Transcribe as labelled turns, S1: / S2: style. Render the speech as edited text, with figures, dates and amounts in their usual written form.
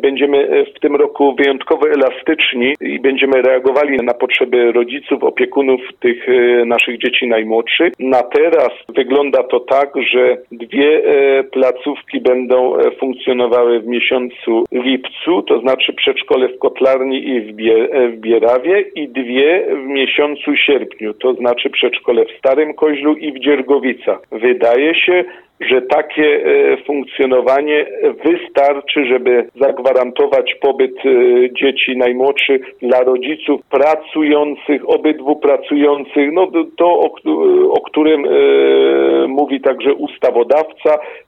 S1: będziemy w tym roku wyjątkowo elastyczni i będziemy reagowali na potrzeby rodziców, opiekunów tych naszych dzieci najmłodszych. Na teraz wygląda to tak, że 2 placówki będą funkcjonowały w miesiącu lipcu, to znaczy przedszkole w Kotlarni i w Bierawie, i 2 w miesiącu sierpniu, to znaczy przedszkole w Starym Koźlu i w Dziergowicach. Wydaje się, że takie funkcjonowanie wystarczy, żeby zagwarantować pobyt dzieci najmłodszych dla rodziców pracujących, obydwu pracujących, to o którym mówi także ustawodawca,